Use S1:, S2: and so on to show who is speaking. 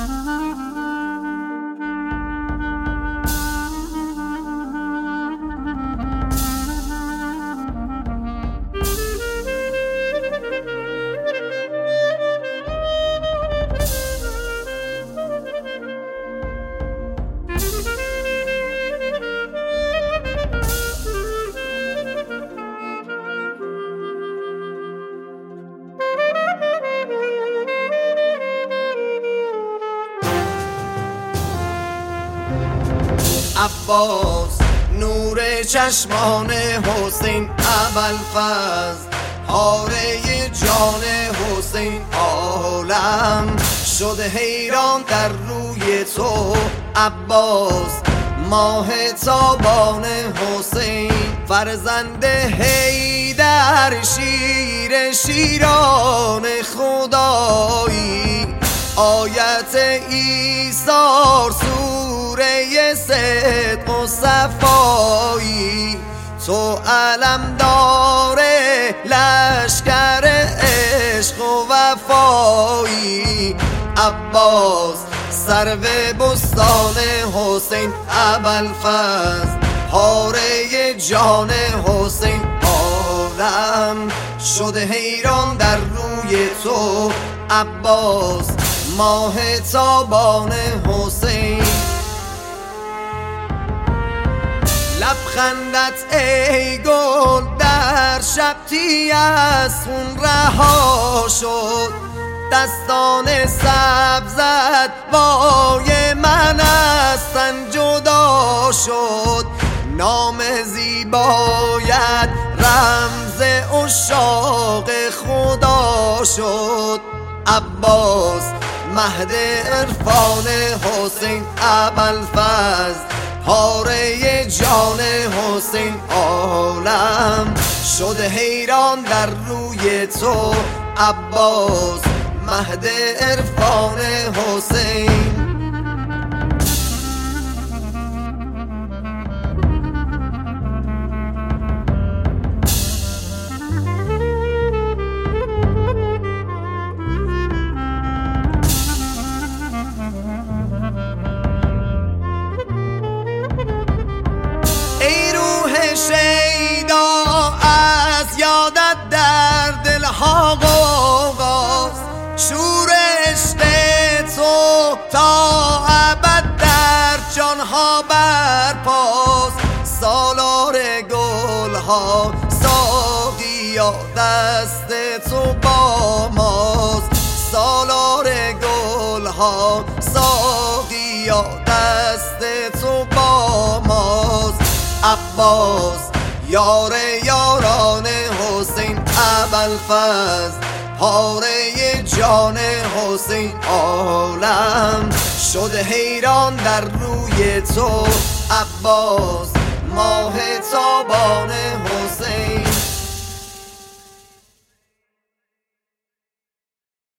S1: عباس نور چشمان حسین، ابوالفضل پاره جان حسین، عالم شده حیران در روی تو عباس، ماه تابان حسین، فرزند حیدر، شیر شیران خدایی، آیت ایثار، سوره صدق و صفایی، تو علمدار لشکر عشق و وفایی، عباس سرو بستان حسین، ابوالفضل پاره جان حسین، عالم شده حیران در روی تو عباس، ماه تابان حسین. لبخندت ای گل در شب از خون رها شد، دستان سبزت وای من از تن جدا شد، نام زیبایت رمز عشاق خدا شد، عباس مهد عرفان حسین، ابوالفضل پاره جان حسین، عالم شده حیران در روی تو عباس، مهد عرفان حسین. شیدا از یادت در دلها غوغاست، شور عشق تو تا ابد در جانها برپاست، سالار گلها ساقیا دست تو با ماست، سالار گلها ساقیا دست تو با ماست، عباس یار یاران حسین، ابوالفضل پاره جان حسین، عالم شده حیران در روی تو عباس، ماه تابان